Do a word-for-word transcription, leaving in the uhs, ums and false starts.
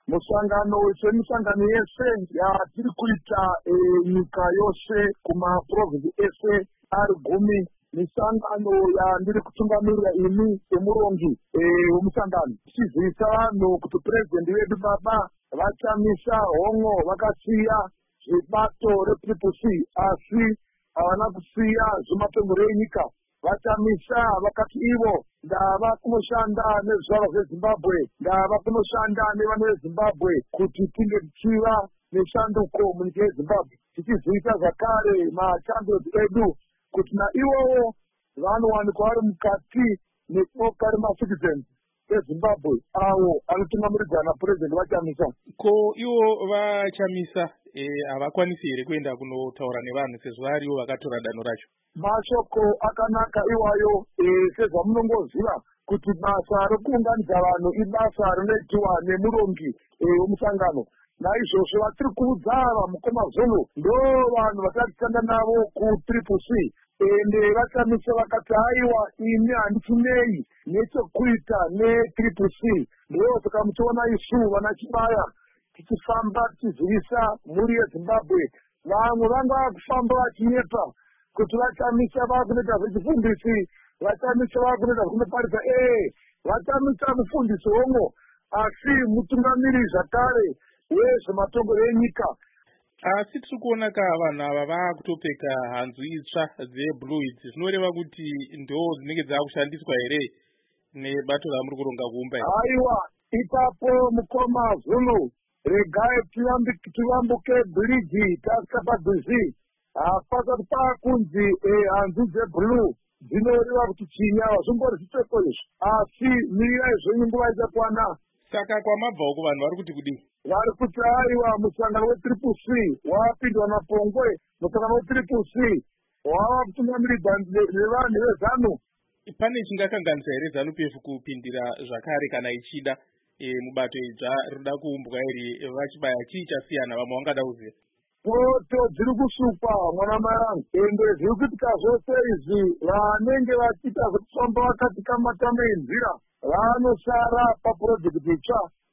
musangano semisangano yese yatiri kuita nyika yose kumaprovinsi ese ari gumi misangano yandiri kutungamirira ini semurongi wemusangano tichizivisa vanhu kuti purezidendi vedu baba vachamisa hongo vakasiya zvibato retriple C asi havana kusiya zvematongero enyika vachamisa vakati ivo ndava kunoshanda nezvizvarwa zvezimbabwe ndava kunoshanda nevana vezimbabwe kuti tinge tichiva neshanduko munyika yezimbabwe tichizivisa zvakare machampions edu kuti naivowo vanowanikwa vari mukati neboka remacitizens ezimbabwe avo anotungamirirwa napurezidendi vachamisa. Ko ivo vachamisa havakwanisi here kuenda kunotaura nevanhu sezvo varivo vakatora danho racho? Mashoko akanaka iwayo sezvamunongoziva kuti basa rokuunganidza vanhu ibasa rinoitiwa nemurongi wemusangano. Naizvozvo vatiri kuudza ava mukoma zulu ndo vanhu vatatitanda navo kutriple C ende vachamisa vakati haiwa ini handichinei nechekuita netriple C ndo saka muchiona isu vana Chibaya tichifamba tichizivisa mhuri yezimbabwe vamwe vanga kufamba vachinyepa kuti vachamisa vakunoita zvechifundisi vachamisa vakunoita zvekunoparisa ee vachamisa mufundisi womwo asi mutungamiri zvakare wezvematongero enyika. Asi tiri kuona ka vanhu ava vaakutopfeka hanzu itsva dzeblue idzi zvinoreva kuti ndo dzinenge dzakushandiswa here nebato ramuri kuronga kuumba here? Haiwa, ipapo mukoma Zulu regai tivambuke bhiriji tasvika pabhizi hapasati paakunzi hanzu dzeblue dzinoreva kuti chinyava zvimbori zviteko izvi asi mirirai zvenyu nguva ichakwana. Saka kwamabva uko vanhu vari kuti kudii? Vari kuti haiwa musangano wetriple C wapindwa napongwe musangano wetriple C wava kutungamirirwa nevanhu vezanu. Pane chingakanganisa here ZANU P F kupindira zvakare kana ichida mubato idzva rinoda kuumbwa iri vaChibaya chii chasiyana vamwe vangada kuziva? Poto dziri kusukwa mwana mayangu ende zviri kuitika zvose izvi vanenge vachiita zvekufamba vakati kamatama enzira vanosara papurojekiti itsva